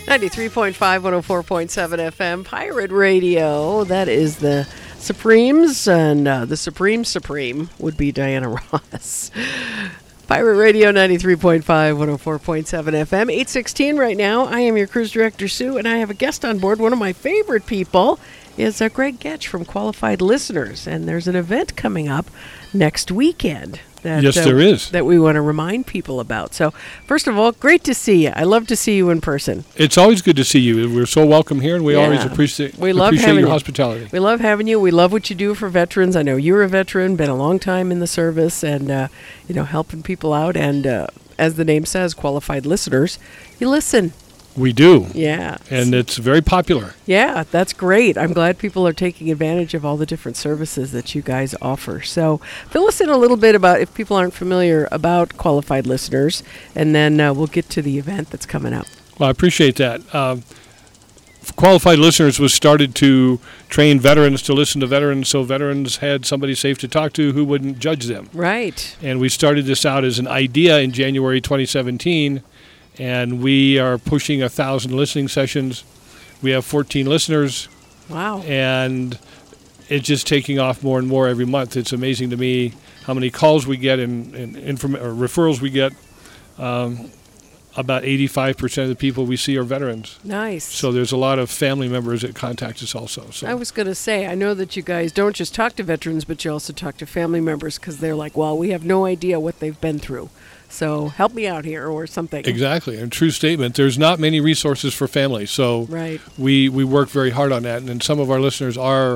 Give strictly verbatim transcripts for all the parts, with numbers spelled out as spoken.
ninety-three point five, one oh four point seven F M, Pirate Radio. That is the Supremes, and uh, the Supreme Supreme would be Diana Ross. Pirate Radio, ninety-three point five, one oh four point seven F M, eight sixteen right now. I am your cruise director, Sue, and I have a guest on board. One of my favorite people is uh, Greg Getch from Qualified Listeners, and there's an event coming up next weekend. That, yes, uh, there is. That we want to remind people about. So, first of all, great to see you. I love to see you in person. It's always good to see you. We're so welcome here, and we Yeah. always appreciate, we love appreciate having your you. hospitality. We love having you. We love what you do for veterans. I know you're a veteran, been a long time in the service, and, uh, you know, helping people out. And uh, as the name says, Qualified Listeners, you listen. We do. Yeah. And it's very popular. Yeah, that's great. I'm glad people are taking advantage of all the different services that you guys offer. So fill us in a little bit about, if people aren't familiar, about Qualified Listeners, and then uh, we'll get to the event that's coming up. Well, I appreciate that. Um, Qualified Listeners was started to train veterans to listen to veterans, so veterans had somebody safe to talk to who wouldn't judge them. Right. And we started this out as an idea in January twenty seventeen, and we are pushing a thousand listening sessions. We have fourteen listeners. Wow. And it's just taking off more and more every month. It's amazing to me how many calls we get and, and inform- or referrals we get. Um, about eighty-five percent of the people we see are veterans. Nice. So there's a lot of family members that contact us also. So I was going to say, I know that you guys don't just talk to veterans, but you also talk to family members, because they're like, well, we have no idea what they've been through. So help me out here or something. Exactly. A true statement. There's not many resources for families. So right. we, we work very hard on that. And some of our listeners are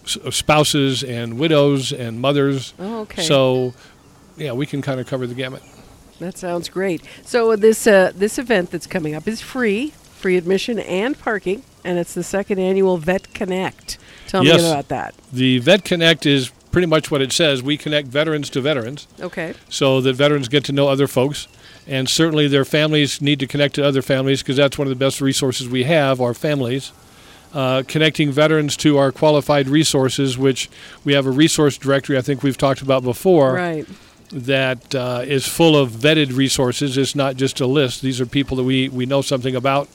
spouses and widows and mothers. Oh, okay. So, yeah, we can kind of cover the gamut. That sounds great. So this uh, this event that's coming up is free, free admission and parking, and it's the second annual Vet Connect. Tell yes. me about that. The Vet Connect is pretty much what it says. We connect veterans to veterans. Okay. So that veterans get to know other folks. And certainly their families need to connect to other families, because that's one of the best resources we have, our families. Uh, connecting veterans to our qualified resources, which we have a resource directory I think we've talked about before. Right. That uh, is full of vetted resources. It's not just a list. These are people that we, we know something about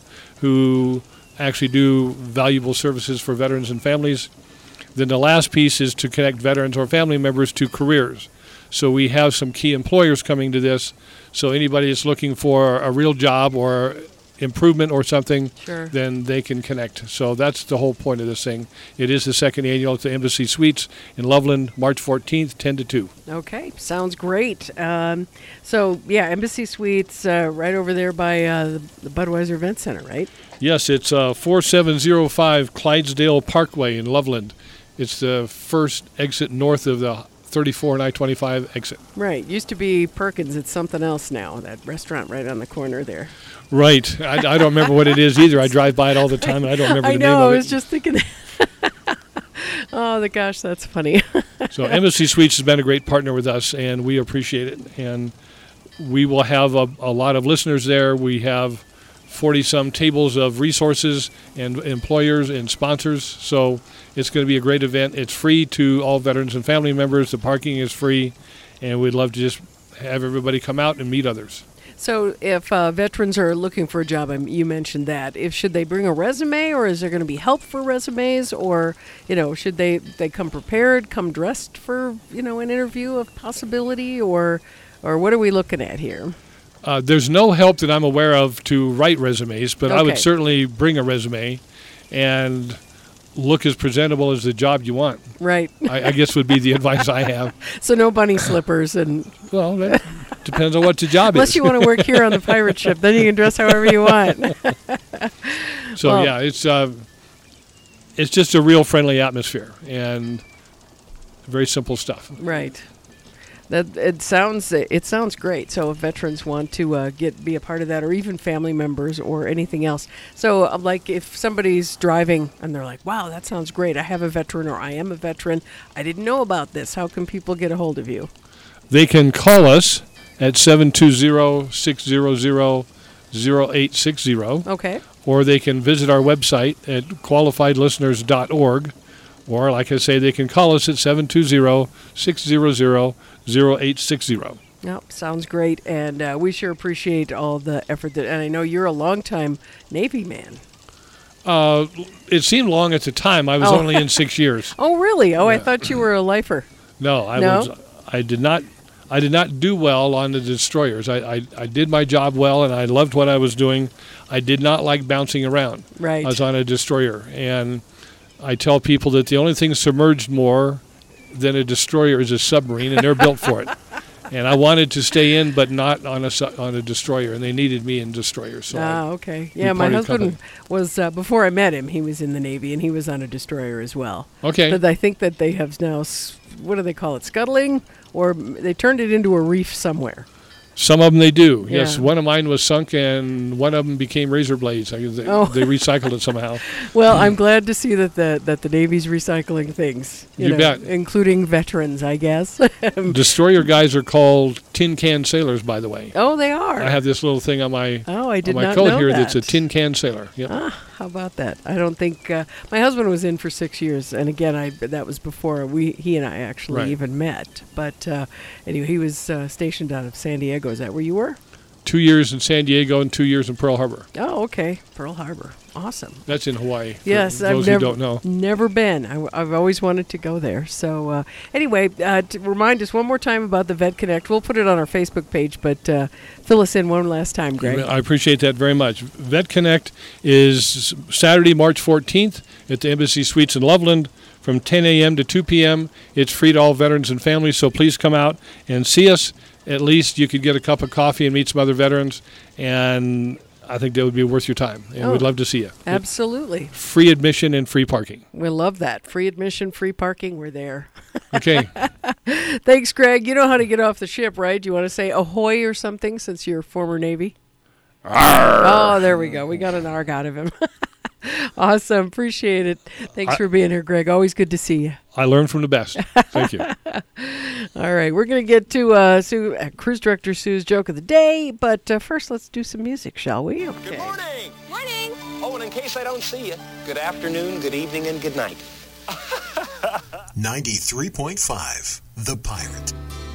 who actually do valuable services for veterans and families. Then the last piece is to connect veterans or family members to careers. So we have some key employers coming to this. So anybody that's looking for a real job or improvement or something, sure. then they can connect. So that's the whole point of this thing. It is the second annual at the Embassy Suites in Loveland, March fourteenth, ten to two. Okay, sounds great. Um, so, yeah, Embassy Suites uh, right over there by uh, the, the Budweiser Event Center, right? Yes, it's uh, four seven zero five Clydesdale Parkway in Loveland. It's the first exit north of the thirty-four and I twenty-five exit. Right. Used to be Perkins. It's something else now, that restaurant right on the corner there. Right. I, I don't remember what it is either. I drive by it all the time, and I don't remember I the know, name of it. I was just thinking that. Oh, the gosh, that's funny. So Embassy Suites has been a great partner with us, and we appreciate it. And we will have a, a lot of listeners there. We have forty-some tables of resources and employers and sponsors. So it's going to be a great event. It's free to all veterans and family members. The parking is free, and we'd love to just have everybody come out and meet others. So if uh, veterans are looking for a job, um, you mentioned that, if should they bring a resume, or is there going to be help for resumes, or, you know, should they, they come prepared, come dressed for, you know, an interview of possibility, or or what are we looking at here? Uh, there's no help that I'm aware of to write resumes, but I would Okay. certainly bring a resume and look as presentable as the job you want. Right. I, I guess would be the advice I have. So no bunny slippers, and Well, that depends on what the job unless is. you want to work here on the pirate ship, then you can dress however you want. So Well- yeah, it's uh, it's just a real friendly atmosphere and very simple stuff. Right. That it sounds it sounds great. So if veterans want to uh, get be a part of that, or even family members or anything else. So uh, like if somebody's driving and they're like, "Wow, that sounds great. I have a veteran, or I am a veteran. I didn't know about this." How can people get a hold of you? They can call us at seven two zero, six zero zero, zero eight six zero, Okay. or they can visit our website at qualified listeners dot org, or like I say, they can call us at seven two zero, six zero zero, zero eight six zero. Nope, sounds great, and uh, we sure appreciate all the effort that. And I know you're a longtime Navy man. Uh, it seemed long at the time. I was Oh. only in six years. Oh, really? Oh, I Yeah. thought you were a lifer. No, I No? was. I did not. I did not do well on the destroyers. I, I, I did my job well, and I loved what I was doing. I did not like bouncing around. Right. I was on a destroyer, and I tell people that the only thing submerged more than a destroyer is a submarine, and they're built for it. And I wanted to stay in, but not on a su- on a destroyer, and they needed me in destroyers. So Ah, I- okay. Yeah, my parted husband company. was, uh, before I met him, he was in the Navy, and he was on a destroyer as well. okay. But I think that they have now, s- what do they call it, scuttling? Or m- they turned it into a reef somewhere. Some of them they do. Yes, Yeah. one of mine was sunk, and one of them became razor blades. I, they, Oh. they recycled it somehow. Well, I'm glad to see that the that the Navy's recycling things. You, You know, bet. Including veterans, I guess. Destroyer guys are called tin can sailors, by the way. Oh, they are. I have this little thing on my oh, I did on my not coat know here that. that's a tin can sailor. Yep. Ah, how about that? I don't think uh, my husband was in for six years, and again, I that was before we he and I actually Right. even met. But uh, anyway, he was uh, stationed out of San Diego. Is that where you were? Two years in San Diego and two years in Pearl Harbor. Oh, okay, Pearl Harbor. Awesome. That's in Hawaii. For Yes, those I've who never don't know. never been. I, have always wanted to go there. So uh, anyway, uh, to remind us one more time about the Vet Connect. We'll put it on our Facebook page, but uh, fill us in one last time, Greg. I appreciate that very much. Vet Connect is Saturday, March fourteenth at the Embassy Suites in Loveland from ten a.m. to two p.m. It's free to all veterans and families, so please come out and see us. At least you could get a cup of coffee and meet some other veterans, and I think that would be worth your time, and Oh, we'd love to see you. Absolutely. Free admission and free parking. We love that. Free admission, free parking. We're there. Okay. Thanks, Greg. You know how to get off the ship, right? Do you want to say ahoy or something since you're former Navy? Oh, there we go. We got an arg out of him. Awesome. Appreciate it. Thanks I- for being here, Greg. Always good to see you. I learned from the best. Thank you. All right. We're going to get to uh, Sue, uh, Cruise Director Sue's joke of the day. But uh, first, let's do some music, shall we? Okay. Good morning. Morning. Oh, and in case I don't see you, good afternoon, good evening, and good night. ninety-three point five The Pirate.